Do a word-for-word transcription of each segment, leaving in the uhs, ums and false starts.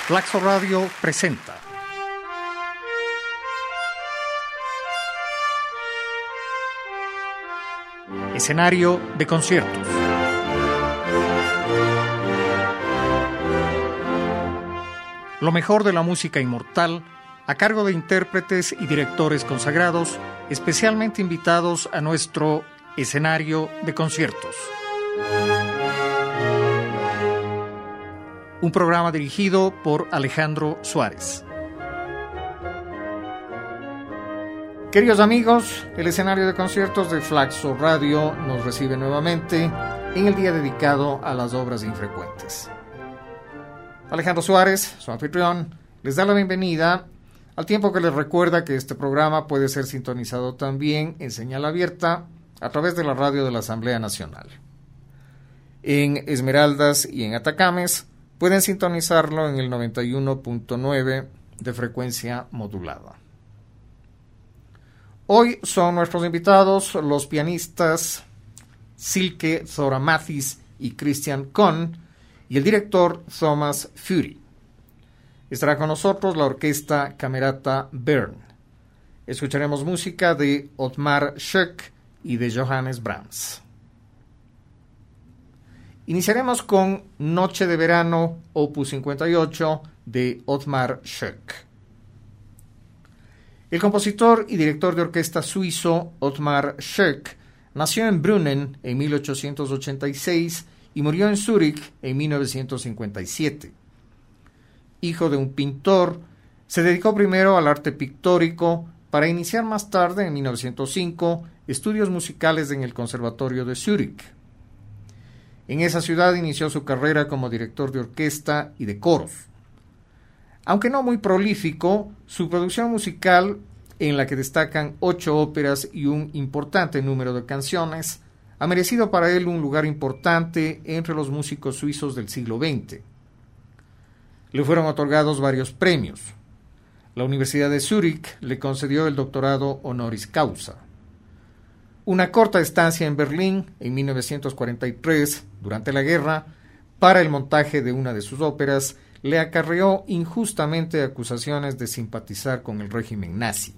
Flaxo Radio presenta Escenario de conciertos. Lo mejor de la música inmortal a cargo de intérpretes y directores consagrados, especialmente invitados a nuestro escenario de conciertos. Un programa dirigido por Alejandro Suárez. Queridos amigos, el escenario de conciertos de Flaxo Radio nos recibe nuevamente en el día dedicado a las obras infrecuentes. Alejandro Suárez, su anfitrión, les da la bienvenida, al tiempo que les recuerda que este programa puede ser sintonizado también en señal abierta a través de la radio de la Asamblea Nacional. En Esmeraldas y en Atacames pueden sintonizarlo en el noventa y uno punto nueve de frecuencia modulada. Hoy son nuestros invitados los pianistas Silke Thora-Mathis y Christian Kohn y el director Thomas Fury. Estará con nosotros la orquesta Camerata Bern. Escucharemos música de Othmar Schoeck y de Johannes Brahms. Iniciaremos con Noche de Verano, opus cincuenta y ocho, de Othmar Schoeck. El compositor y director de orquesta suizo Othmar Schoeck nació en Brunnen en mil ochocientos ochenta y seis y murió en Zúrich en mil novecientos cincuenta y siete. Hijo de un pintor, se dedicó primero al arte pictórico para iniciar más tarde, en mil novecientos cinco, estudios musicales en el Conservatorio de Zúrich. En esa ciudad inició su carrera como director de orquesta y de coros. Aunque no muy prolífico, su producción musical, en la que destacan ocho óperas y un importante número de canciones, ha merecido para él un lugar importante entre los músicos suizos del siglo veinte. Le fueron otorgados varios premios. La Universidad de Zúrich le concedió el doctorado honoris causa. Una corta estancia en Berlín, en mil novecientos cuarenta y tres, durante la guerra, para el montaje de una de sus óperas, le acarreó injustamente acusaciones de simpatizar con el régimen nazi.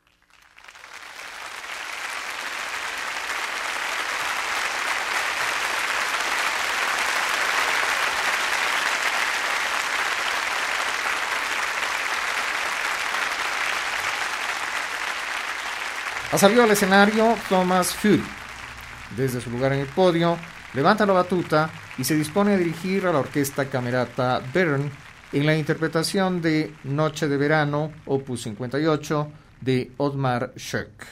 Ha salido al escenario Thomas Fury. Desde su lugar en el podio, levanta la batuta y se dispone a dirigir a la orquesta Camerata Bern en la interpretación de Noche de Verano, opus cincuenta y ocho, de Othmar Schoeck.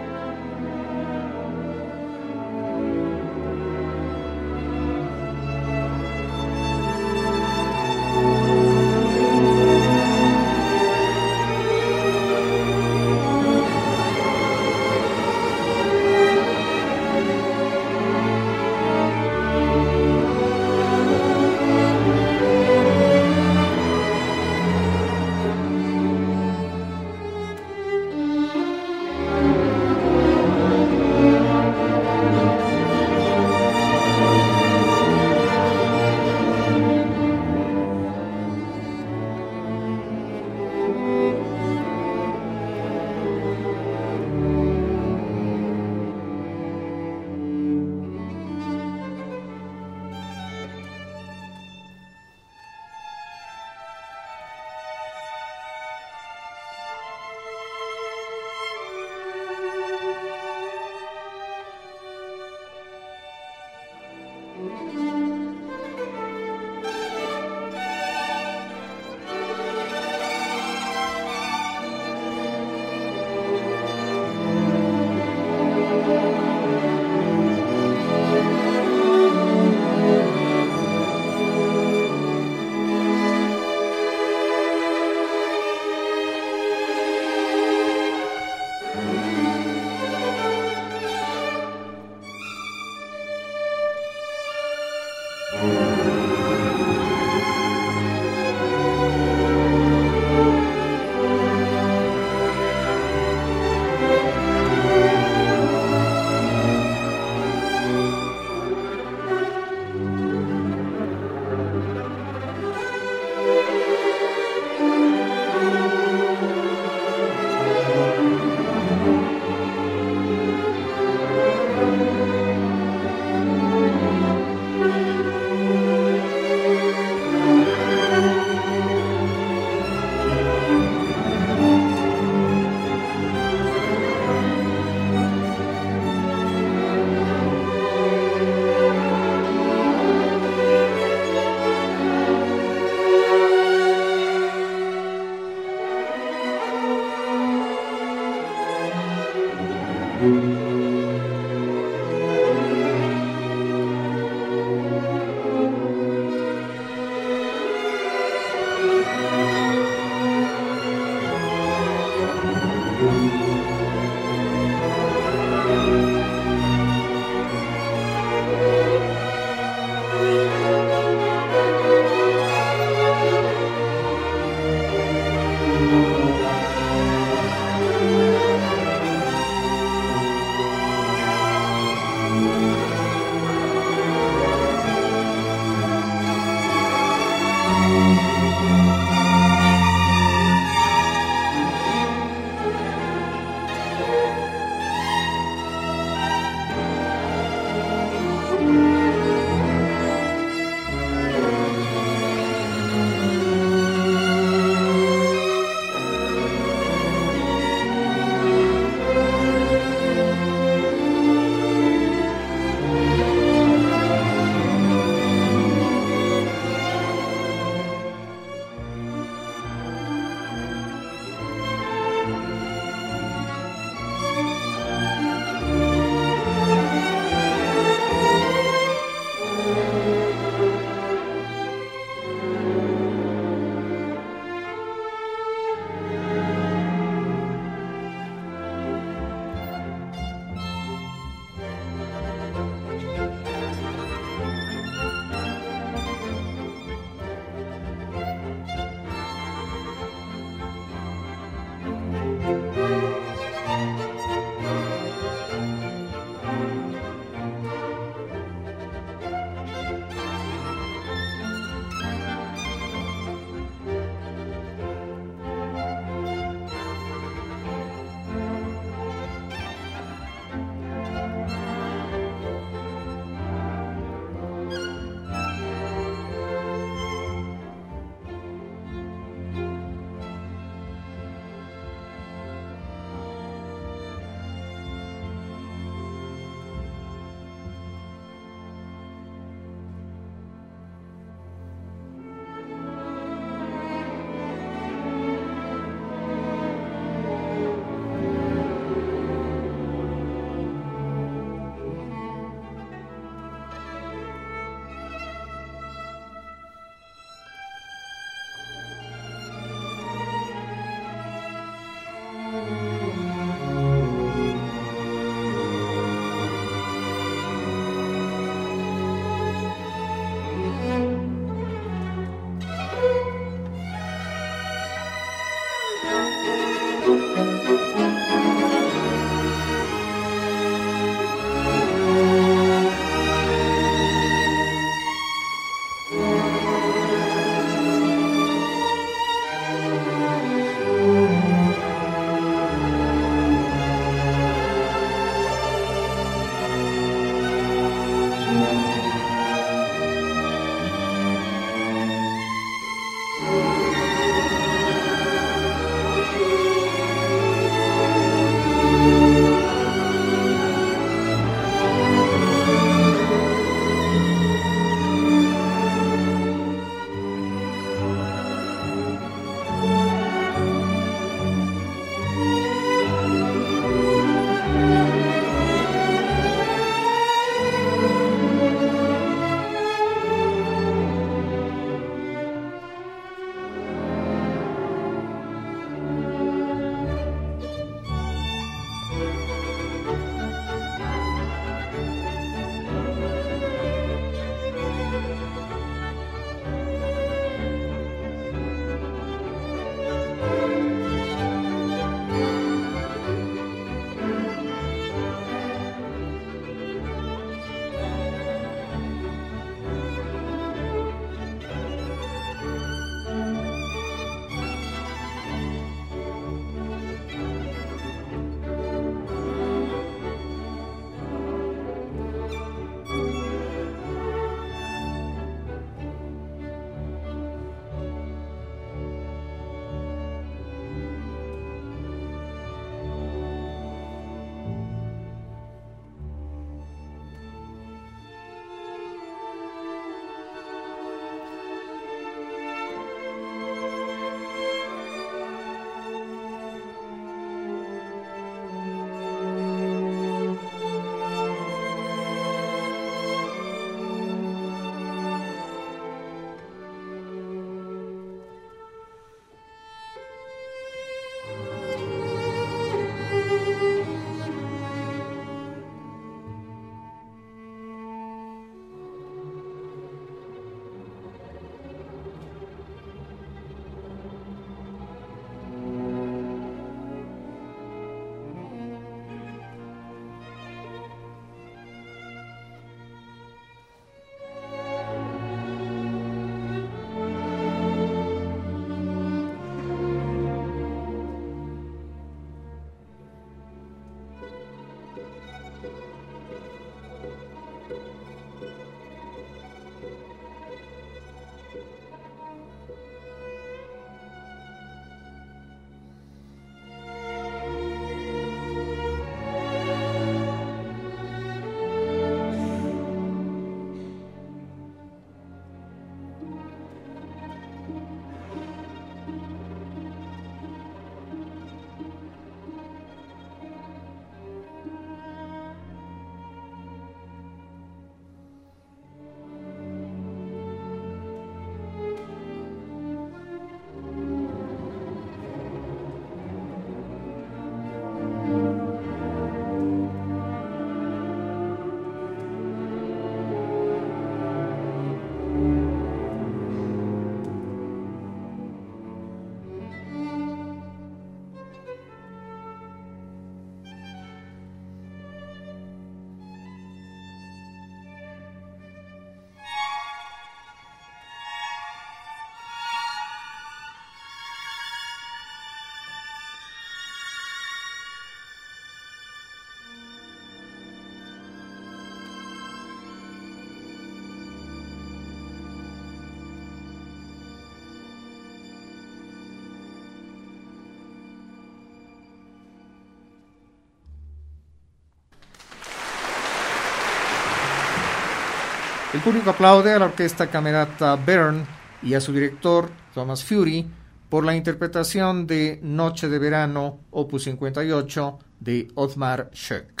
El público aplaude a la orquesta camerata Bern y a su director, Thomas Fury, por la interpretación de Noche de Verano, opus cincuenta y ocho, de Othmar Schoeck.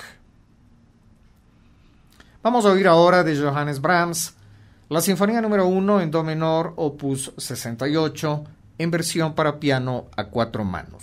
Vamos a oír ahora de Johannes Brahms la Sinfonía número uno en Do menor, opus sesenta y ocho, en versión para piano a cuatro manos.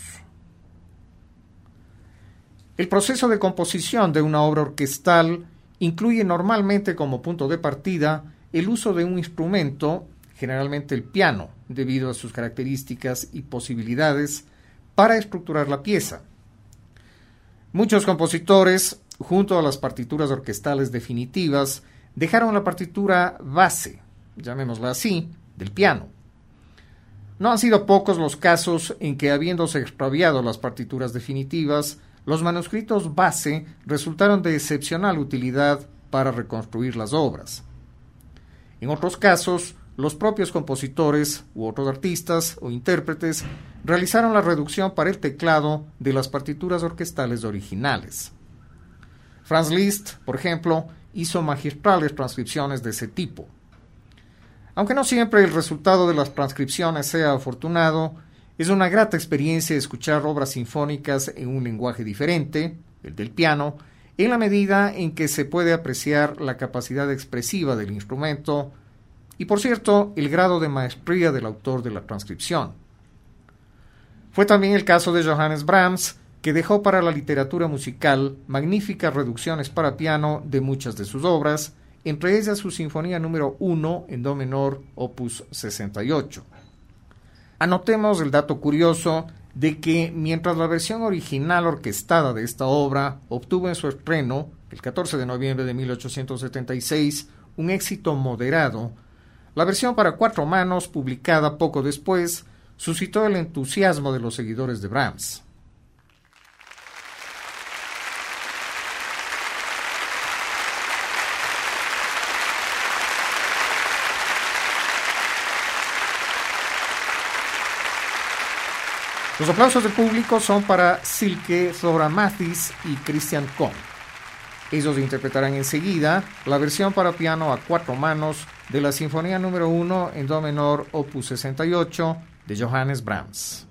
El proceso de composición de una obra orquestal incluye normalmente como punto de partida el uso de un instrumento, generalmente el piano, debido a sus características y posibilidades, para estructurar la pieza. Muchos compositores, junto a las partituras orquestales definitivas, dejaron la partitura base, llamémosla así, del piano. No han sido pocos los casos en que, habiéndose extraviado las partituras definitivas, los manuscritos base resultaron de excepcional utilidad para reconstruir las obras. En otros casos, los propios compositores u otros artistas o intérpretes realizaron la reducción para el teclado de las partituras orquestales originales. Franz Liszt, por ejemplo, hizo magistrales transcripciones de ese tipo. Aunque no siempre el resultado de las transcripciones sea afortunado, es una grata experiencia escuchar obras sinfónicas en un lenguaje diferente, el del piano, en la medida en que se puede apreciar la capacidad expresiva del instrumento y, por cierto, el grado de maestría del autor de la transcripción. Fue también el caso de Johannes Brahms, que dejó para la literatura musical magníficas reducciones para piano de muchas de sus obras, entre ellas su Sinfonía número uno en Do menor, opus sesenta y ocho. Anotemos el dato curioso de que mientras la versión original orquestada de esta obra obtuvo en su estreno, el catorce de noviembre de mil ochocientos setenta y seis, un éxito moderado, la versión para cuatro manos, publicada poco después, suscitó el entusiasmo de los seguidores de Brahms. Los aplausos del público son para Silke Thora-Matthys y Christian Kohn. Ellos interpretarán enseguida la versión para piano a cuatro manos de la Sinfonía número uno en Do menor, opus sesenta y ocho, de Johannes Brahms.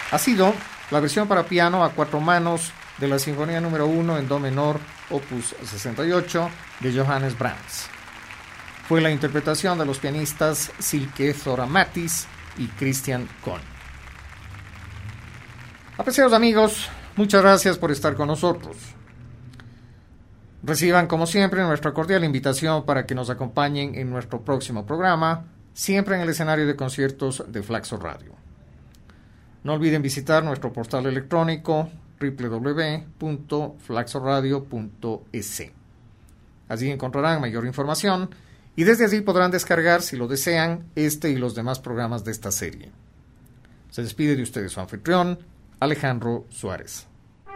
ha sido la versión para piano a cuatro manos de la Sinfonía número uno en Do menor, opus sesenta y ocho, de Johannes Brahms. Fue la interpretación de los pianistas Silke Thora-Mattis y Christian Kohn. Apreciados amigos, muchas gracias por estar con nosotros. Reciban, como siempre, nuestra cordial invitación para que nos acompañen en nuestro próximo programa, siempre en el escenario de conciertos de Flaxo Radio. No olviden visitar nuestro portal electrónico doble u doble u doble u punto flaxoradio punto es. Allí encontrarán mayor información y desde allí podrán descargar, si lo desean, este y los demás programas de esta serie. Se despide de ustedes su anfitrión, Alejandro Suárez.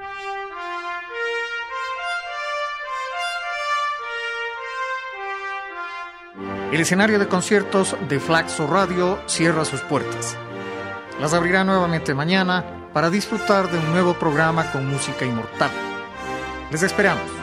El escenario de conciertos de Flaxo Radio cierra sus puertas. Las abrirá nuevamente mañana para disfrutar de un nuevo programa con música inmortal. Les esperamos.